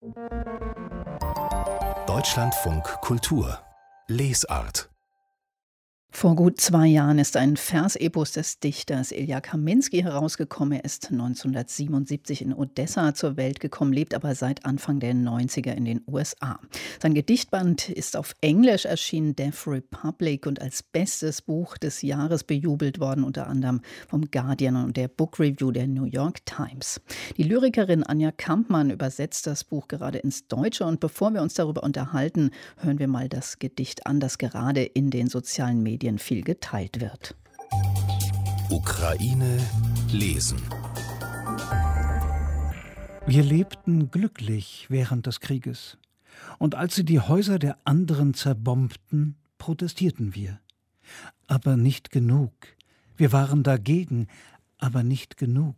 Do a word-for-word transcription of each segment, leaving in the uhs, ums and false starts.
Deutschlandfunk Kultur Lesart. Vor gut zwei Jahren ist ein Versepos des Dichters Ilja Kaminski herausgekommen. Er ist neunzehnhundertsiebenundsiebzig in Odessa zur Welt gekommen, lebt aber seit Anfang der neunziger in den U S A. Sein Gedichtband ist auf Englisch erschienen, Deaf Republic, und als bestes Buch des Jahres bejubelt worden, unter anderem vom Guardian und der Book Review der New York Times. Die Lyrikerin Anja Kampmann übersetzt das Buch gerade ins Deutsche, und bevor wir uns darüber unterhalten, hören wir mal das Gedicht an, das gerade in den sozialen Medien viel geteilt wird. Ukraine lesen. Wir lebten glücklich während des Krieges. Und als sie die Häuser der anderen zerbombten, protestierten wir. Aber nicht genug. Wir waren dagegen, aber nicht genug.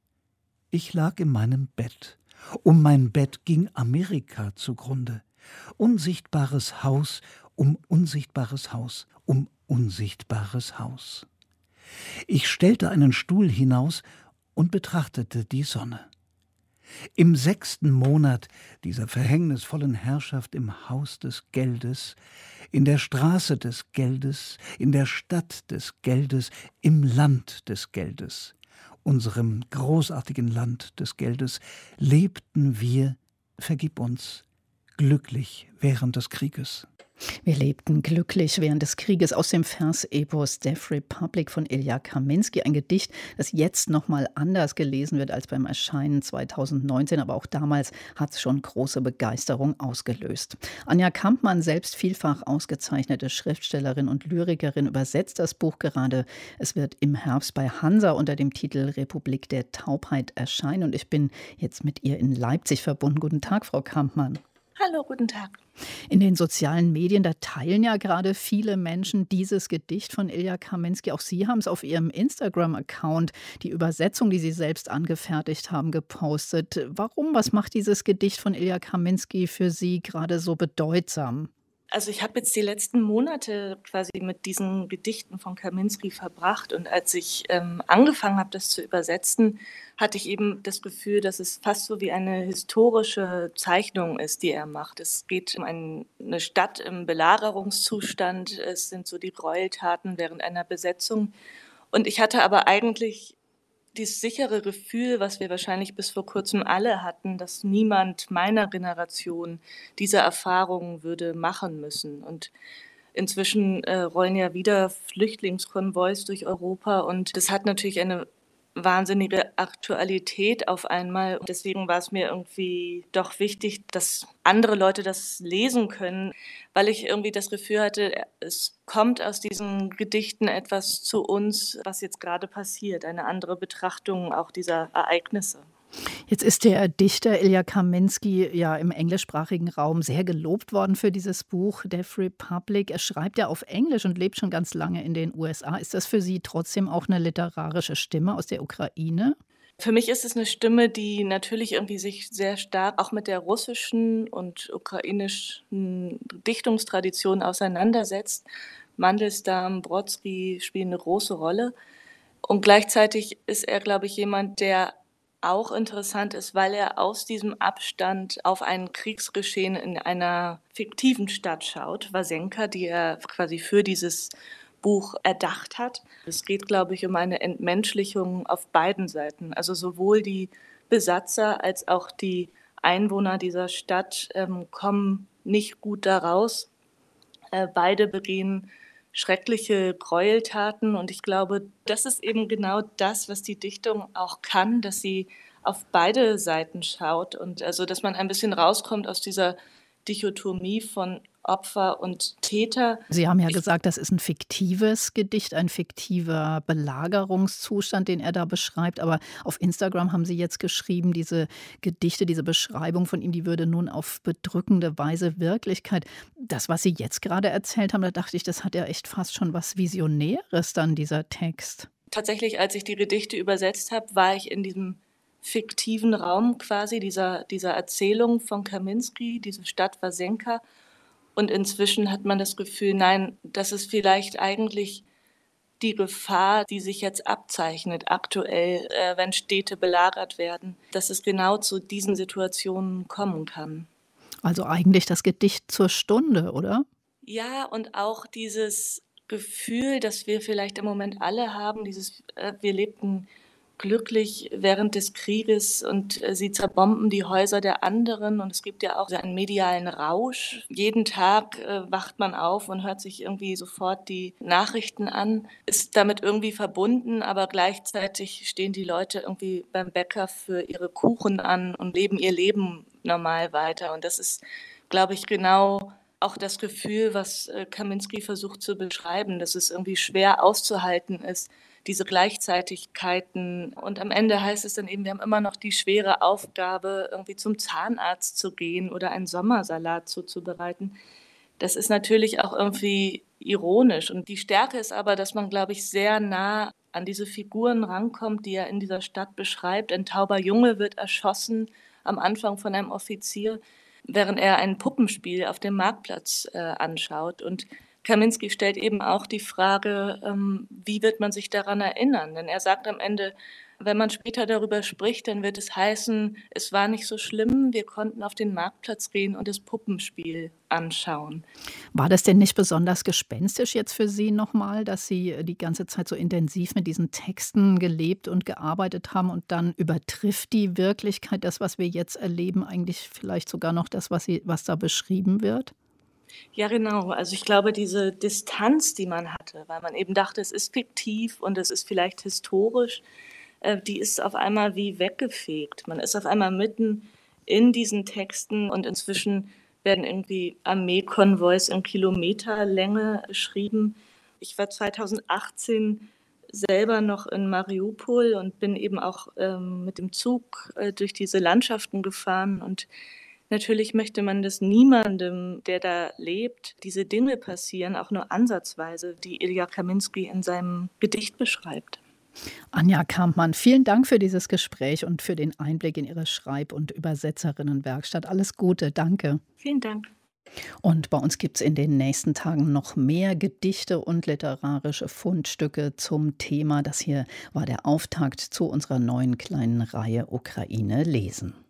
Ich lag in meinem Bett. Um mein Bett ging Amerika zugrunde. Unsichtbares Haus um unsichtbares Haus um unsichtbares Haus. Ich stellte einen Stuhl hinaus und betrachtete die Sonne. Im sechsten Monat dieser verhängnisvollen Herrschaft im Haus des Geldes, in der Straße des Geldes, in der Stadt des Geldes, im Land des Geldes, unserem großartigen Land des Geldes, lebten wir, vergib uns, glücklich während des Krieges. Wir lebten glücklich während des Krieges, aus dem Versepos Deaf Republic von Ilja Kaminski. Ein Gedicht, das jetzt noch mal anders gelesen wird als beim Erscheinen zweitausendneunzehn. Aber auch damals hat es schon große Begeisterung ausgelöst. Anja Kampmann, selbst vielfach ausgezeichnete Schriftstellerin und Lyrikerin, übersetzt das Buch gerade. Es wird im Herbst bei Hansa unter dem Titel Republik der Taubheit erscheinen. Und ich bin jetzt mit ihr in Leipzig verbunden. Guten Tag, Frau Kampmann. Hallo, guten Tag. In den sozialen Medien, da teilen ja gerade viele Menschen dieses Gedicht von Ilja Kaminski. Auch Sie haben es auf Ihrem Instagram-Account, die Übersetzung, die Sie selbst angefertigt haben, gepostet. Warum? Was macht dieses Gedicht von Ilja Kaminski für Sie gerade so bedeutsam? Also ich habe jetzt die letzten Monate quasi mit diesen Gedichten von Kaminski verbracht, und als ich ähm, angefangen habe, das zu übersetzen, hatte ich eben das Gefühl, dass es fast so wie eine historische Zeichnung ist, die er macht. Es geht um ein, eine Stadt im Belagerungszustand, es sind so die Gräueltaten während einer Besetzung, und ich hatte aber eigentlich dieses sichere Gefühl, was wir wahrscheinlich bis vor kurzem alle hatten, dass niemand meiner Generation diese Erfahrungen würde machen müssen. Und inzwischen äh, rollen ja wieder Flüchtlingskonvois durch Europa, und das hat natürlich eine wahnsinnige Aktualität auf einmal. Und deswegen war es mir irgendwie doch wichtig, dass andere Leute das lesen können, weil ich irgendwie das Gefühl hatte, es kommt aus diesen Gedichten etwas zu uns, was jetzt gerade passiert, eine andere Betrachtung auch dieser Ereignisse. Jetzt ist der Dichter Ilja Kaminski ja im englischsprachigen Raum sehr gelobt worden für dieses Buch Deaf Republic. Er schreibt ja auf Englisch und lebt schon ganz lange in den U S A. Ist das für Sie trotzdem auch eine literarische Stimme aus der Ukraine? Für mich ist es eine Stimme, die natürlich irgendwie sich sehr stark auch mit der russischen und ukrainischen Dichtungstradition auseinandersetzt. Mandelstam, Brodsky spielen eine große Rolle. Und gleichzeitig ist er, glaube ich, jemand, der auch interessant ist, weil er aus diesem Abstand auf ein Kriegsgeschehen in einer fiktiven Stadt schaut, Wasenka, die er quasi für dieses Buch erdacht hat. Es geht, glaube ich, um eine Entmenschlichung auf beiden Seiten. Also sowohl die Besatzer als auch die Einwohner dieser Stadt ähm, kommen nicht gut daraus. Äh, beide begehen schreckliche Gräueltaten, und ich glaube, das ist eben genau das, was die Dichtung auch kann, dass sie auf beide Seiten schaut, und also, dass man ein bisschen rauskommt aus dieser Dichotomie von Opfer und Täter. Sie haben ja Ich gesagt, das ist ein fiktives Gedicht, ein fiktiver Belagerungszustand, den er da beschreibt. Aber auf Instagram haben Sie jetzt geschrieben, diese Gedichte, diese Beschreibung von ihm, die würde nun auf bedrückende Weise Wirklichkeit. Das, was Sie jetzt gerade erzählt haben, da dachte ich, das hat ja echt fast schon was Visionäres dann, dieser Text. tatsächlich, als ich die Gedichte übersetzt habe, war ich in diesem fiktiven Raum quasi dieser, dieser Erzählung von Kaminski, diese Stadt Wasenka. Und inzwischen hat man das Gefühl, nein, dass es vielleicht eigentlich die Gefahr, die sich jetzt abzeichnet aktuell, äh, wenn Städte belagert werden, dass es genau zu diesen Situationen kommen kann. Also eigentlich das Gedicht zur Stunde, oder? Ja, und auch dieses Gefühl, das wir vielleicht im Moment alle haben, dieses, äh, wir lebten glücklich während des Krieges und äh, sie zerbomben die Häuser der anderen und es gibt ja auch so einen medialen Rausch. Jeden Tag äh, wacht man auf und hört sich irgendwie sofort die Nachrichten an, ist damit irgendwie verbunden, aber gleichzeitig stehen die Leute irgendwie beim Bäcker für ihre Kuchen an und leben ihr Leben normal weiter. Und das ist, glaube ich, genau auch das Gefühl, was äh, Kaminski versucht zu beschreiben, dass es irgendwie schwer auszuhalten ist, diese Gleichzeitigkeiten. Und am Ende heißt es dann eben, wir haben immer noch die schwere Aufgabe, irgendwie zum Zahnarzt zu gehen oder einen Sommersalat zuzubereiten. Das ist natürlich auch irgendwie ironisch. Und die Stärke ist aber, dass man, glaube ich, sehr nah an diese Figuren rankommt, die er in dieser Stadt beschreibt. Ein tauber Junge wird erschossen am Anfang von einem Offizier, während er ein Puppenspiel auf dem Marktplatz äh, anschaut. Und Kaminski stellt eben auch die Frage, ähm, wie wird man sich daran erinnern? Denn er sagt am Ende, wenn man später darüber spricht, dann wird es heißen, es war nicht so schlimm, wir konnten auf den Marktplatz gehen und das Puppenspiel anschauen. War das denn nicht besonders gespenstisch jetzt für Sie nochmal, dass Sie die ganze Zeit so intensiv mit diesen Texten gelebt und gearbeitet haben und dann übertrifft die Wirklichkeit, das, was wir jetzt erleben, eigentlich vielleicht sogar noch das, was, Sie, was da beschrieben wird? Ja, genau. Also ich glaube, diese Distanz, die man hatte, weil man eben dachte, es ist fiktiv und es ist vielleicht historisch, äh, die ist auf einmal wie weggefegt. Man ist auf einmal mitten in diesen Texten und inzwischen werden irgendwie Armeekonvois in Kilometerlänge beschrieben. Ich war zweitausendachtzehn selber noch in Mariupol und bin eben auch ähm, mit dem Zug äh, durch diese Landschaften gefahren und natürlich möchte man das niemandem, der da lebt, diese Dinge passieren, auch nur ansatzweise, die Ilja Kaminski in seinem Gedicht beschreibt. Anja Kampmann, vielen Dank für dieses Gespräch und für den Einblick in Ihre Schreib- und Übersetzerinnenwerkstatt. Alles Gute, danke. Vielen Dank. Und bei uns gibt es in den nächsten Tagen noch mehr Gedichte und literarische Fundstücke zum Thema. Das hier war der Auftakt zu unserer neuen kleinen Reihe Ukraine lesen.